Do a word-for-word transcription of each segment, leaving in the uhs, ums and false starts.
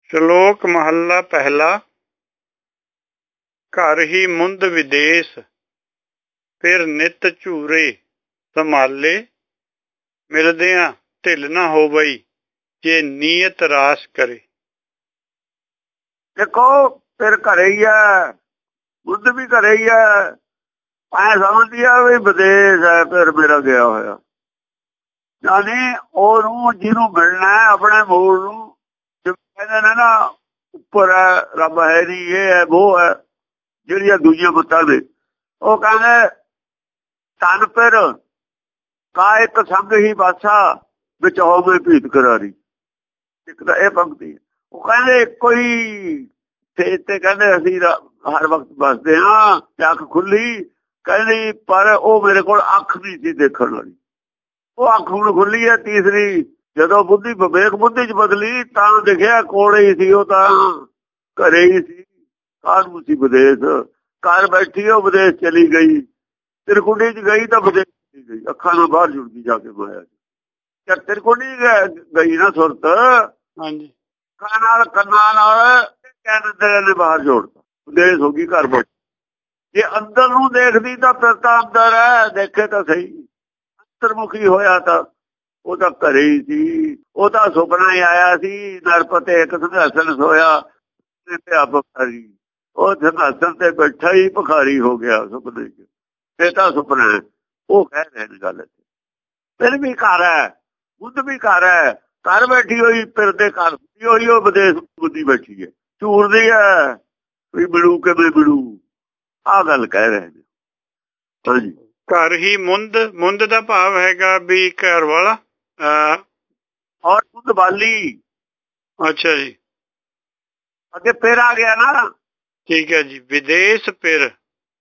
ਸ਼ਲੋਕ ਮਹੱਲਾ ਪਹਿਲਾ। ਘਰ ਹੀ ਮੁੰਦ ਵਿਦੇਸ, ਫਿਰ ਨਿਤ ਝੂਰੇ ਸੰਭਾਲੇ। ਮਿਲਦਿਆਂ ਢਿੱਲ ਨਾ ਹੋਵਈ, ਜੇ ਨੀਅਤ ਰਾਸ ਕਰੇ। ਦੇਖੋ ਫਿਰ ਘਰੇ ਹੀ ਹੈ, ਬੁੱਧ ਵੀ ਘਰੇ ਹੀ ਹੈ। ਐ ਸਮਝਦੀ ਆ ਵੀ ਵਿਦੇਸ਼ ਹੈ ਫਿਰ ਮੇਰਾ ਗਿਆ ਹੋਇਆ, ਯਾਨੀ ਉਹਨੂੰ ਜਿਹਨੂੰ ਮਿਲਣਾ ਆਪਣੇ ਮੂਲ ਨੂੰ। ਕਹਿੰਦੇ ਨੇ ਨਾ ਉੱਪਰ ਹੈ, ਰੱਬ ਹੈ ਨਹੀਂ, ਇਹ ਹੈ ਉਹ ਹੈ, ਜਿਹੜੀਆਂ ਦੂਜੀਆਂ ਮੱਤਾਂ ਨੇ। ਉਹ ਕਹਿੰਦੇ ਤਨ ਫਿਰ ਕਾ ਇੱਕ ਸੰਗ ਹੀ ਬਾਸਾ, ਵਿੱਚ ਹੋਵੇ ਭੀਤ ਕਰਾਰੀ। ਇੱਕ ਤਾਂ ਇਹ ਪੰਕਤੀ। ਉਹ ਕਹਿੰਦੇ ਇੱਕੋ ਹੀ ਸਟੇਜ ਤੇ ਕਹਿੰਦੇ ਅਸੀਂ ਹਰ ਵਕਤ ਬਸਦੇ ਹਾਂ, ਤੇ ਅੱਖ ਖੁੱਲੀ ਕਹਿੰਦੀ, ਪਰ ਉਹ ਮੇਰੇ ਕੋਲ ਅੱਖ ਨਹੀਂ ਸੀ ਦੇਖਣ ਵਾਲੀ। ਉਹ ਅੱਖ ਹੁਣ ਖੁੱਲੀ ਹੈ ਤੀਸਰੀ। ਜਦੋਂ ਬੁੱਧੀ ਵਿਵੇਕ ਬੁੱਧੀ ਚ ਬਦਲੀ ਤਾਂ ਦਿਖਿਆ ਕੋਲੇ ਹੀ ਸੀ, ਉਹ ਤਾਂ ਘਰੇ ਹੀ ਸੀ। ਕਾਹਨੂੰ ਸੀ ਵਿਦੇਸ਼? ਘਰ ਬੈਠੀ ਉਹ ਵਿਦੇਸ਼ ਚਲੀ ਗਈ, ਤਿਰਕੁੰਡੀ ਚ ਗਈ ਤਾਂ ਵਿਦੇਸ਼ ਚਲੀ ਗਈ। ਅੱਖਾਂ ਨਾਲ ਬਾਹਰ ਜੁੜ ਗਈ ਜਾ ਕੇ ਮਾਇਆ ਚ। ਤਿਰਕੁੰਡੀ ਗਈ ਨਾ ਸੁਰਤ, ਹਾਂਜੀ, ਅੱਖਾਂ ਨਾਲ ਕੰਨਾਂ ਨਾਲ ਕਹਿੰਦੇ ਨੇ ਬਾਹਰ ਜੋੜਤਾ, ਵਿਦੇਸ਼ ਹੋ ਗਈ ਘਰ ਬੈਠ। ਜੇ ਅੰਦਰ ਨੂੰ ਦੇਖਦੀ ਤਾਂ ਫਿਰ ਤਾਂ ਅੰਦਰ ਹੈ, ਦੇਖੇ ਤਾਂ ਸਹੀ। ਅੰਤਰਮੁਖੀ ਹੋਇਆ ਤਾਂ ਉਹ ਤਾਂ ਘਰੇ ਹੀ ਸੀ। ਉਹ ਤਾਂ ਸੁਪਨਾ ਹੀ ਆਇਆ ਸੀ, ਨਰਪਤੇ ਇੱਕ ਸਿੰਘਾਸਨ ਸੋਇਆ ਤੇ ਭਿਖਾਰੀ। ਉਹ ਸਿੰਘਾਸਨ ਤੇ ਬੈਠਾ ਹੀ ਭਿਖਾਰੀ ਹੋ ਗਿਆ ਸੁਪਨੇ ਚ। ਇਹ ਤਾਂ ਸੁਪਨਾ ਹੈ, ਉਹ ਕਹਿ ਰਹੇ ਨੇ ਗੱਲ। ਫਿਰ ਵੀ ਘਰ ਹੈ, ਬੁੱਧ ਵੀ ਘਰ ਹੈ। ਘਰ ਬੈਠੀ ਹੋਈ ਫਿਰਦੇ ਘਰ ਹੋਈ, ਉਹ ਵਿਦੇਸ਼ ਬੁੱਧੀ ਬੈਠੀ ਹੈ, ਝੂਰਦੀ ਹੈ ਵੀ ਮਿਲੂ ਕਿਵੇਂ ਮਿਲੂ। ਆਹ ਗੱਲ ਕਹਿ ਰਹੇ ਨੇ। ਹਾਂਜੀ, ਘਰ ਹੀ ਮੁੰਦ। ਮੁੰਦ ਦਾ ਭਾਵ ਹੈਗਾ ਵੀ ਘਰ ਵਾਲਾ ਔਰ ਮੁੰਦ ਵਾਲੀ। ਅੱਛਾ ਜੀ, ਅੱਗੇ ਫਿਰ ਆ ਗਿਆ ਨਾ। ਠੀਕ ਹੈ ਜੀ। ਵਿਦੇਸ਼ ਫਿਰ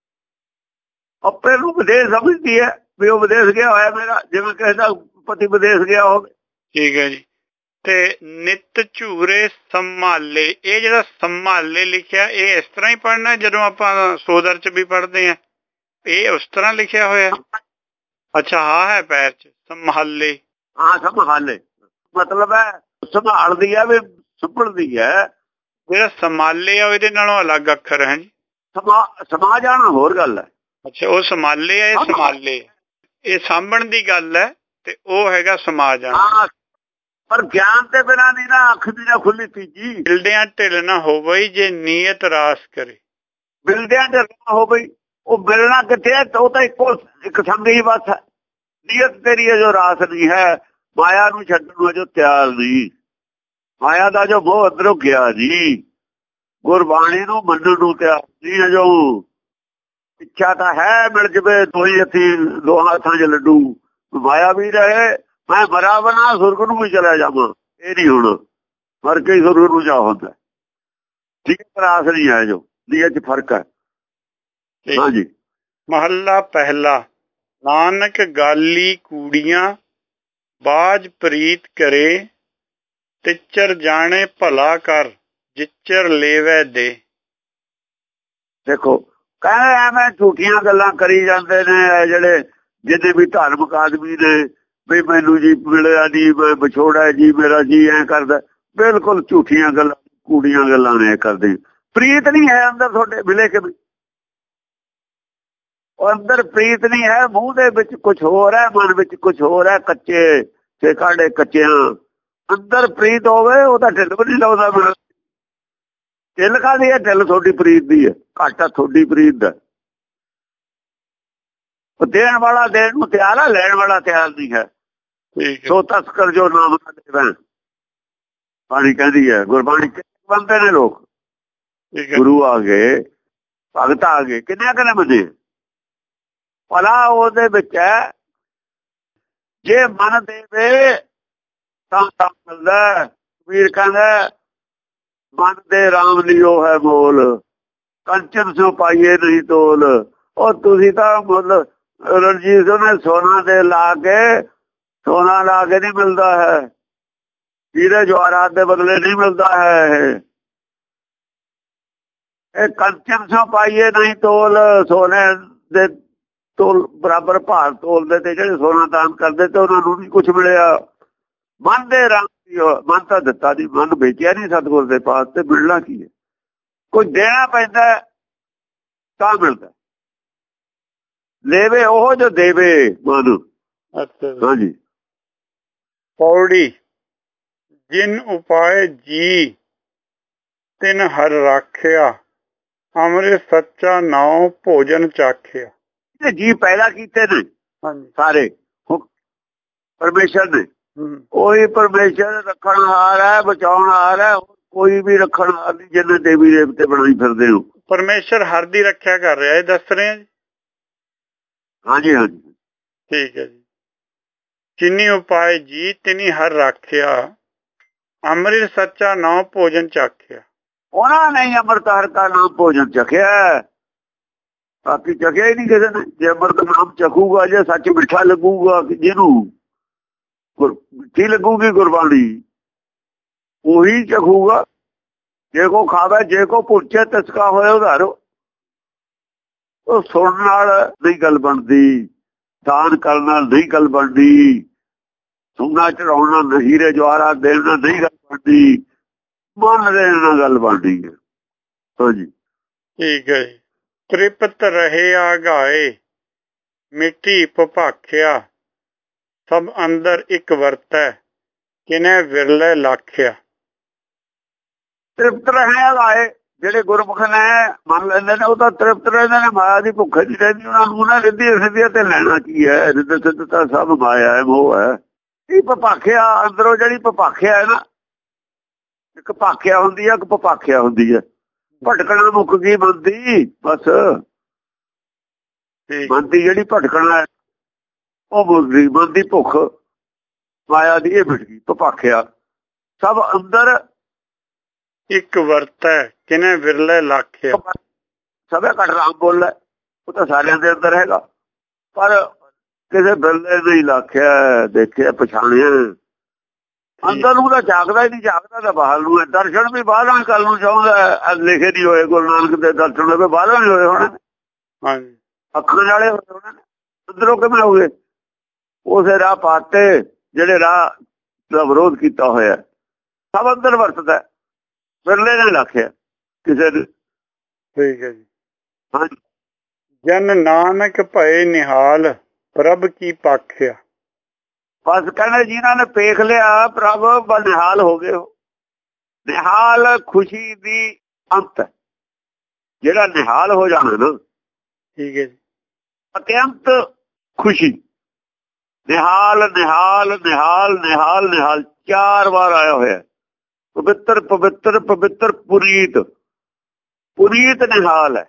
ਆਪੇ ਨੂੰ ਵਿਦੇਸ਼ ਸਮਝਦੀ ਹੈ ਵੀ ਉਹ ਵਿਦੇਸ਼ ਗਿਆ ਹੋਇਆ ਮੇਰਾ, ਜਿਵੇਂ ਕਿਸੇ ਦਾ ਪਤੀ ਵਿਦੇਸ਼ ਗਿਆ ਹੋਵੇ। ਠੀਕ ਹੈ ਜੀ। ਤੇ ਨਿਤ ਝੂਰੇ ਸੰਭਾਲੇ, ਇਹ ਜਿਹੜਾ ਸੰਭਾਲੇ ਲਿਖਿਆ ਇਹ ਇਸ ਤਰ੍ਹਾਂ ਹੀ ਪੜ੍ਹਨਾ ਜਦੋਂ ਆਪਾਂ ਸੋਦਰ ਚ ਵੀ ਪੜ੍ਹਦੇ ਹਾਂ? ਇਹ ਉਸ ਤਰ੍ਹਾਂ ਲਿਖਿਆ ਹੋਇਆ? ਅੱਛਾ, ਹਾਂ ਹੈ ਪੈਰ ਚ ਸੰਭਾਲੇ। ਹਾਂ, ਸੰਭਾਲੇ ਮਤਲਬ ਹੈ ਸੰਭਾਲਦੀ ਹੈ ਵੀ ਸੰਭਲਦੀ ਹੈ। ਜਿਹੜਾ ਸੰਭਾਲੇ ਆ ਇਹਦੇ ਨਾਲੋਂ ਅਲੱਗ ਅੱਖਰ ਹੈ ਜੀ। ਸਮਾ ਸਮਾ ਜਾਣਾ ਹੋਰ ਗੱਲ ਹੈ। ਅੱਛਾ, ਉਹ ਸੰਭਾਲੇ ਆ, ਇਹ ਸੰਭਾਲੇ। ਇਹ ਸਾਂਭਣ ਦੀ ਗੱਲ ਹੈ ਤੇ ਉਹ ਹੈਗਾ ਸਮਾ ਜਾਣਾ। ਪਰ ਗਿਆਨ ਤੇ ਬਿਨਾਂ ਨਹੀਂ ਨਾ, ਅੱਖ ਦੀ ਨਾ ਖੁੱਲੀ ਤੀਜੀ। ਮਿਲਦਿਆਂ ਢਿੱਲ ਨਾ ਹੋਵਈ, ਜੇ ਨੀਅਤ ਰਾਸ ਕਰੇ। ਮਿਲਦਿਆਂ ਢਿੱਲ ਨਾ ਹੋਵਈ, ਉਹ ਮਿਲਣਾ ਕਿੱਥੇ ਹੈ? ਉਹ ਤਾਂ ਇੱਕੋ ਇੱਕ ਸੰਗ ਹੀ ਬਸ ਹੈ। ਨੀਅਤ ਤੇਰੀ ਹੈ ਜੋ ਰਾਸ ਨਹੀਂ ਹੈ, ਮਾਇਆ ਨੂੰ ਛੱਡਣ ਨੂੰ ਜੋ ਤਿਆਰ ਨਹੀਂ। ਮਾਇਆ ਦਾ ਜੋ ਮੋਹ ਅੰਦਰੋਂ ਗਿਆ ਜੀ, ਗੁਰਬਾਣੀ ਨੂੰ ਮੰਨਣ ਨੂੰ ਤਿਆਰ ਨਹੀਂ ਹੈ। ਜੋ ਇੱਛਾ ਤਾਂ ਹੈ ਮਿਲ ਜਵੇ ਦੋਈ ਹੱਥੀ, ਦੋਹਾਂ ਹੱਥਾਂ 'ਚ ਲੱਡੂ। ਮਾਇਆ ਵੀ ਰਹੇ, ਮੈਂ ਮਰਾ ਬਣਾ ਸੁਰਗ ਨੂੰ ਵੀ ਚਲਾ ਜਾਵਾਂ, ਇਹ ਨਹੀਂ ਹੁਣ। ਮਰ ਕੇ ਹੀ ਸੁਰਗ ਨੂੰ ਜਾ ਹੁੰਦਾ। ਠੀਕ ਰਾਸ ਨਹੀਂ ਹੈ ਜੋ, ਨੀਅਤ 'ਚ ਫਰਕ ਹੈ। ਹਾਂਜੀ, ਮਹੱਲਾ ਪਹਿਲਾ। ਨਾਨਕ ਗਾਲੀ ਕੂੜੀਆਂ, ਬਾਜ ਪ੍ਰੀਤ ਕਰੇ। ਤਿੱਚਰ ਜਾਣੇ ਭਲਾ ਕਰ, ਜਿੱਚਰ ਲੇਵੈ ਦੇ। ਦੇਖੋ ਕਹਿੰਦੇ ਐਵੇਂ ਝੂਠੀਆਂ ਗੱਲਾਂ ਕਰੀ ਜਾਂਦੇ ਨੇ ਜਿਹੜੇ ਜਿੰਨੇ ਵੀ ਧਾਰਮਿਕ ਆਦਮੀ ਨੇ, ਵੀ ਮੈਨੂੰ ਜੀ ਮਿਲਿਆ ਜੀ, ਵਿਛੋੜਾ ਜੀ ਮੇਰਾ ਜੀ, ਐਂ ਕਰਦਾ। ਬਿਲਕੁਲ ਝੂਠੀਆਂ ਗੱਲਾਂ, ਕੂੜੀਆਂ ਗੱਲਾਂ ਨੇ ਕਰਦੇ। ਪ੍ਰੀਤ ਨਹੀਂ ਹੈ ਅੰਦਰ ਤੁਹਾਡੇ, ਮਿਲੇ ਕਿ ਉਹ ਅੰਦਰ ਪ੍ਰੀਤ ਨਹੀਂ ਹੈ। ਮੂੰਹ ਦੇ ਵਿੱਚ ਕੁਛ ਹੋਰ ਹੈ, ਮਨ ਵਿੱਚ ਕੁਛ ਹੋਰ ਹੈ। ਕੱਚੇ ਤੇ ਕਾੜੇ ਕੱਚਿਆਂ, ਅੰਦਰ ਪ੍ਰੀਤ ਹੋਵੇ ਉਹ ਤਾਂ ਢਿੱਲ ਵੀ ਨਹੀਂ ਲਾਉਂਦਾ। ਮੇਰਾ ਢਿੱਲ ਕਾਹਦੀ ਹੈ? ਢਿੱਲ ਤੁਹਾਡੀ ਪ੍ਰੀਤ ਦੀ ਹੈ, ਘਾਟਾ ਤੁਹਾਡੀ ਪ੍ਰੀਤ ਦਾ। ਉਹ ਦੇਣ ਵਾਲਾ ਦੇਣ ਨੂੰ ਤਿਆਰ ਹੈ, ਲੈਣ ਵਾਲਾ ਤਿਆਰ ਨਹੀਂ ਹੈ। ਸੋ ਤਸਕਰ ਜੋ ਨਾਮ ਨਾ ਦੇਵੈ, ਬਾਣੀ ਕਹਿੰਦੀ ਹੈ। ਗੁਰਬਾਣੀ ਬੰਦੇ ਨੇ ਲੋਕ, ਗੁਰੂ ਆ ਗਏ, ਭਗਤ ਆ ਗਏ, ਕਿੰਨੇ ਕਿੰਨੇ ਬੰਦੇ। ਭਲਾ ਉਹਦੇ ਵਿੱਚ ਹੈ, ਜੇ ਮਨ ਦੇਵੇ ਤਾਂ ਤਾਂ ਮਿਲਦਾ। ਕਬੀਰ ਕਹਿੰਦਾ ਮਨ ਦੇ ਰਾਮ ਲਿਓ ਹੈ ਮੋਲ, ਕੰਚਨ ਸੋ ਪਾਈਏ ਨਹੀਂ ਤੋਲ। ਉਹ ਤੁਸੀਂ ਤਾਂ ਮੁੱਲ ਰਣਜੀਤ ਨੇ ਸੋਨਾ ਦੇ ਲਾ ਕੇ, ਸੋਨਾ ਲਾ ਕੇ ਨਹੀਂ ਮਿਲਦਾ ਹੈ। ਹੀਰੇ ਜਵਾਹਰਾਤ ਦੇ ਬਦਲੇ ਨਹੀਂ ਮਿਲਦਾ ਹੈ। ਇਹ ਕੰਚਨ ਸੋ ਪਾਈਏ ਨਹੀਂ ਤੋਲ, ਸੋਨੇ ਦੇ ਤੋਲ ਬਰਾਬਰ ਭਾਰ ਤੋਲਦੇ ਤੇ ਜਿਹੜੇ ਸੋਨਾ ਦਾਨ ਕਰਦੇ ਤੇ ਉਹਨਾਂ ਨੂੰ ਨਹੀਂ ਕੁਛ ਮਿਲਿਆ। ਮਨ ਦੇ ਰੰਗ ਮਨ ਤਾਂ ਦਿੱਤਾ ਨਹੀਂ, ਮਨ ਵੇਚਿਆ ਨਹੀਂ ਸਤਿਗੁਰ ਦੇ ਪਾਸ, ਤੇ ਮਿਲਣਾ ਕੀ ਹੈ? ਕੋਈ ਦੇਣਾ ਪੈਂਦਾ ਤਾਂ ਮਿਲਦਾ। ਦੇਵੇ ਉਹ ਜੋ ਦੇਵੇ ਮਨ। ਅੱਛਾ ਹਾਂਜੀ। ਪੌੜੀ ਜਿਨ ਉਪਾਏ ਜੀ ਤਿਨ ਹਰ ਰਾਖਿਆ, ਅੰਮ੍ਰਿਤ ਸੱਚਾ ਨਾਉ ਭੋਜਨ ਚਾਖਿਆ। ਜੀ ਪੈਦਾ ਕੀਤੇ ਨੇ ਹਾਂਜੀ ਸਾਰੇ ਪਰਮੇਸ਼ਰ ਨੇ, ਹੂੰ ਉਹੀ ਪਰਮੇਸ਼ਰ ਰੱਖਣ ਹਾਰ ਹੈ, ਬਚਾਉਣ ਹਾਰ ਹੈ। ਕੋਈ ਵੀ ਰੱਖਣ ਹਾਰ ਨਹੀਂ ਜਿਹਨੇ ਦੇਵੀ ਦੇਵਤੇ ਬਣਾਈ ਫਿਰਦੇ ਹੋ। ਪਰਮੇਸ਼ਰ ਹਰ ਦੀ ਰੱਖਿਆ ਕਰ ਰਿਹਾ, ਇਹ ਦੱਸ ਰਹੇ ਆ ਜੀ। ਹਾਂਜੀ ਹਾਂਜੀ ਠੀਕ ਹੈ ਜੀ। ਜਿਨੀ ਉਪਾਏ ਜੀ ਤਿਨੀ ਹਰ ਰਾਖਿਆ, ਅੰਮ੍ਰਿਤ ਸੱਚਾ ਨਾਉ ਭੋਜਨ ਚਾਖਿਆ। ਉਹਨਾਂ ਨੇ ਅੰਮ੍ਰਿਤ ਹਰ ਕਾ ਨਾਮ ਭੋਜਨ ਚਖਿਆ, ਬਾਕੀ ਚਖਿਆ ਹੀ ਨਹੀਂ ਕਿਸੇ ਨੇ। ਜੇ ਅੰਮ੍ਰਿਤ ਨਾਮ ਚਖੂਗਾ, ਜੇ ਸੱਚ ਮਿੱਠਾ ਲੱਗੂਗਾ, ਜਿਹਨੂੰ ਮਿੱਠੀ ਲੱਗੂਗੀ ਗੁਰਬਾਣੀ, ਉਹੀ ਚਖੂਗਾ। ਜੇ ਕੋ ਖਾਵੇ ਜੇ ਕੋ ਪੁੱਛੇ ਤਸਕਾ ਹੋਏ ਉਧਾਰੋ। ਉਹ ਸੁਣਨ ਨਾਲ ਨਹੀਂ ਗੱਲ ਬਣਦੀ, ਦਾਨ ਕਰਨ ਨਾਲ ਨਹੀਂ ਗੱਲ ਬਣਦੀ, ਸੁਣਨਾ ਚੜਾਉਣ ਨਾਲ ਨਹੀਂ, ਰੇ ਜਵਾਰਾ ਦੇਣ ਨਾਲ ਨਹੀਂ ਗੱਲ ਬਣਦੀ, ਮਨ ਦੇ ਨਾਲ ਗੱਲ ਬਣਦੀ ਹੈ। ਹਾਂਜੀ ਠੀਕ ਹੈ ਜੀ। ਤ੍ਰਿਪਤ ਰਹੇ ਆਗਾਏ ਮਿੱਟੀ ਭੁਪਾਖਿਆ, ਸਭ ਅੰਦਰ ਇੱਕ ਵਰਤੈ ਕਿਨੇ ਵਿਰਲੇ ਲਾਖਿਆ। ਤ੍ਰਿਪਤ ਰਹੇ ਆਗਾਏ, ਜਿਹੜੇ ਗੁਰਮੁਖ ਨੇ ਮੰਨ ਲੈਂਦੇ ਨੇ, ਉਹ ਤਾਂ ਤ੍ਰਿਪਤ ਰਹਿੰਦੇ ਨੇ, ਮਾਇਆ ਦੀ ਭੁੱਖ ਨਹੀਂ ਰਹਿੰਦੀ ਉਹਨਾਂ ਨੂੰ। ਉਹਨਾਂ ਰਿੱਧੀਆਂ ਸਿੱਧੀਆਂ ਤੇ ਲੈਣਾ ਕੀ ਹੈ? ਰਿੱਧ ਸਿੱਧ ਤਾਂ ਸਭ ਮਾਇਆ ਹੈ, ਮੋਹ ਹੈ। ਇਹ ਭੁਪਾਖਿਆ ਅੰਦਰੋਂ ਜਿਹੜੀ ਭੁਪਾਖਿਆ ਹੈ ਨਾ, ਇੱਕ ਭਾਖਿਆ ਹੁੰਦੀ ਹੈ, ਇੱਕ ਭੁਪਾਖਿਆ ਹੁੰਦੀ ਹੈ। ਭਟਕਣਾ ਮੁੱਕ ਗਈ ਮਨ ਦੀ, ਬਸ ਮਨ ਦੀ ਜਿਹੜੀ ਭਟਕਣਾ ਹੈ ਉਹ ਮੁੱਕ ਗਈ। ਮਨ ਦੀ ਭੁੱਖ ਮਾਇਆ ਦੀ ਇਹ ਮਿਟ ਗਈ। ਭੁਪਾਖਿਆ ਸਭ ਅੰਦਰ ਇੱਕ ਵਰਤੈ ਕਿਨੇ ਵਿਰਲੇ ਲਾਖਿਆ। ਸਭੇ ਘਟ ਰਾਮ ਬੋਲੇ, ਉਹ ਤਾਂ ਸਾਰਿਆਂ ਦੇ ਅੰਦਰ ਹੈਗਾ, ਪਰ ਕਿਸੇ ਬਿਰਲੇ ਨਹੀਂ ਲਾਖਿਆ, ਦੇਖਿਆ ਪਛਾਣਿਆ। ਅੰਦਰ ਨੂੰ ਤਾਂ ਝਾਕਦਾ ਹੀ ਨਹੀਂ, ਝਾਕਦਾ ਤਾਂ ਬਾਹਰ ਨੂੰ ਹੈ। ਦਰਸ਼ਨ ਵੀ ਬਾਹਰਾਂ ਕੱਲ ਨੂੰ ਚਾਹੁੰਦਾ, ਲਿਖੇ ਨਹੀਂ ਹੋਏ ਗੁਰੂ ਨਾਨਕ ਦੇ ਦਰਸ਼ਨ ਹੋਵੇ ਬਾਹਰਾਂ ਨਹੀਂ ਹੋਏ ਹੋਣੇ, ਅੱਖਾਂ ਨਾਲੇ ਹੋਏ ਹੋਣੇ, ਅੰਦਰੋਂ ਕਿਵੇਂ ਹੋ ਗਏ? ਉਸੇ ਰਾਹ ਪਾਤੇ ਜਿਹੜੇ ਰਾਹ ਦਾ ਵਿਰੋਧ ਕੀਤਾ ਹੋਇਆ। ਸਭ ਅੰਦਰ ਵਰਤਦਾ, ਬਿਰਲੇ ਨੇ ਲਾਖਿਆ ਕਿਸੇ ਨੇ। ਠੀਕ ਹੈ ਜੀ। ਹਾਂਜੀ। ਜਨ ਨਾਨਕ ਭਏ ਨਿਹਾਲ, ਪ੍ਰਭ ਕੀ ਪਾਖਿਆ। ਬਸ ਕਹਿੰਦੇ ਜਿਨ੍ਹਾਂ ਨੇ ਪੇਖ ਲਿਆ ਪ੍ਰਭ ਬਨਿਹਾਲ ਹੋ ਗਏ। ਨਿਹਾਲ ਖੁਸ਼ੀ ਦੀ ਅੰਤ ਹੈ, ਜਿਹੜਾ ਨਿਹਾਲ ਹੋ ਜਾਣਾ ਨਾ। ਠੀਕ ਹੈ ਜੀ। ਅਤਿਅੰਤ ਖੁਸ਼ੀ। ਨਿਹਾਲ ਨਿਹਾਲ ਨਿਹਾਲ ਨਿਹਾਲ ਨਿਹਾਲ ਚਾਰ ਵਾਰ ਆਇਆ ਹੋਇਆ। ਪਵਿੱਤਰ ਪਵਿੱਤਰ ਪਵਿੱਤਰ ਪੁਨੀਤ, ਪੁਨੀਤ ਨਿਹਾਲ ਹੈ।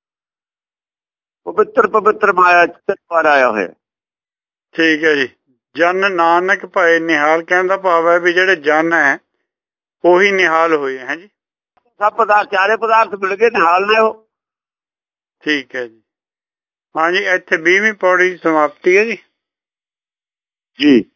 ਪਵਿੱਤਰ ਪਵਿੱਤਰ ਮਾਇਆ ਚਾਰ ਵਾਰ ਆਇਆ ਹੋਇਆ। ਠੀਕ ਹੈ ਜੀ। ਜਨ ਨਾਨਕ ਭਏ ਨਿਹਾਲ, ਕਹਿੰਦਾ ਭਾਵ ਹੈ ਵੀ ਜਿਹੜੇ ਜਨ ਹੈ ਉਹੀ ਨਿਹਾਲ ਹੋਏ ਹੈ ਜੀ। ਸਭ ਪਦਾਰਥ ਚਾਰੇ ਪਦਾਰਥ ਮਿਲ ਗਏ, ਨਿਹਾਲ ਨੇ ਉਹ। ਠੀਕ ਹੈ ਜੀ। ਹਾਂਜੀ, ਇੱਥੇ ਵੀਹਵੀਂ ਪੌੜੀ ਸਮਾਪਤੀ ਹੈ ਜੀ। ਜੀ।